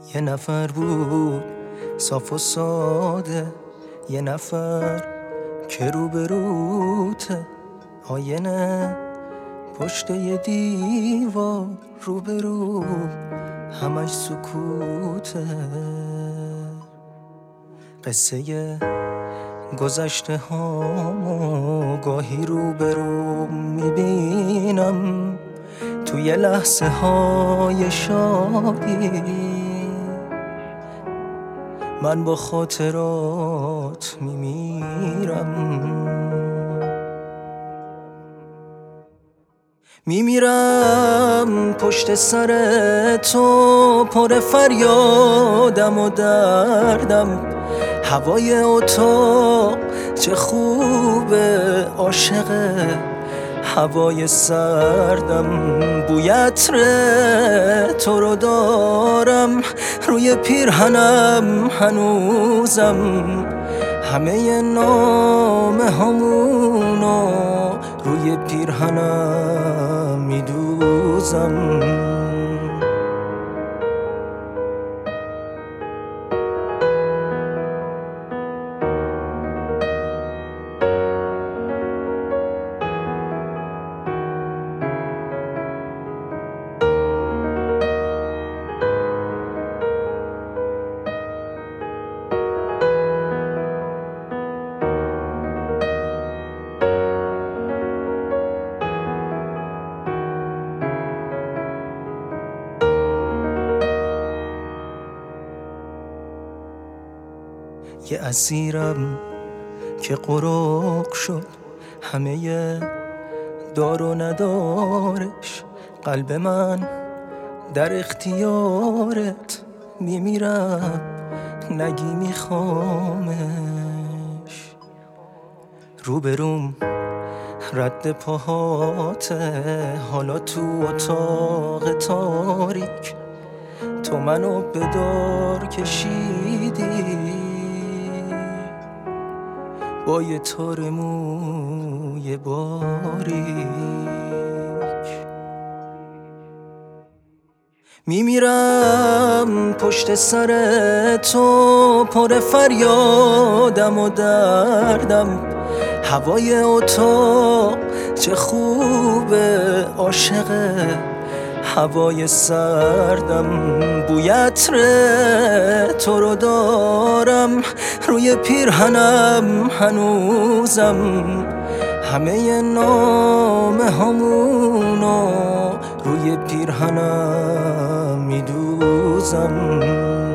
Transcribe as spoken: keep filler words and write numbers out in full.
یه نفر بود صاف و ساده، یه نفر که روبروته، آینه پشت یه دیوار روبرو همش سکوته. قصه گذشته هامو گاهی روبرو میبینم، توی لحظه های شادی من با خاطرات میمیرم. میمیرم پشت سر تو، پر فریادم و دردم. هوای اتاق چه خوبه، عاشق هوای سردم. بوی عطر تو رو دارم روی پیرهنم هنوزم، همه نامه همونو روی پیرهنم میدوزم. یه اسیرم که قرق شد، همه دار و ندارش. قلب من در اختیارت، میمیرم نگی میخوامش. روبروم رد پاهاته، حالا تو اتاق تاریک تو منو به دار کشیدی با یه تار موی باریک. میمیرم پشت سر تو، پر فریادم و دردم. هوای اتاق چه خوبه، عاشق هوای سردم. بوی عطر تو رو دارم روی پیرهنم هنوزم، همه نامه همونو روی پیرهنم میدوزم.